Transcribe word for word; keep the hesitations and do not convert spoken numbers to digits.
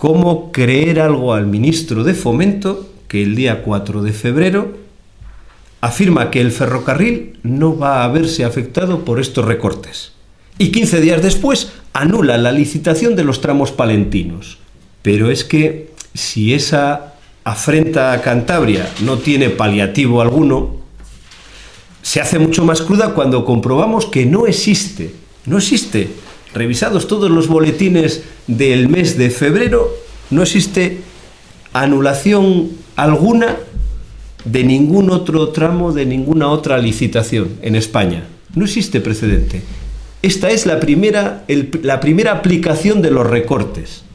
¿Cómo creer algo al ministro de Fomento que el día cuatro de febrero afirma que el ferrocarril no va a verse afectado por estos recortes? Y quince días después anula la licitación de los tramos palentinos. Pero es que si esa afrenta a Cantabria no tiene paliativo alguno, se hace mucho más cruda cuando comprobamos que no existe, no existe. Revisados todos los boletines del mes de febrero, no existe anulación alguna de ningún otro tramo, de ninguna otra licitación en España. No existe precedente. Esta es la primera, el, la primera aplicación de los recortes.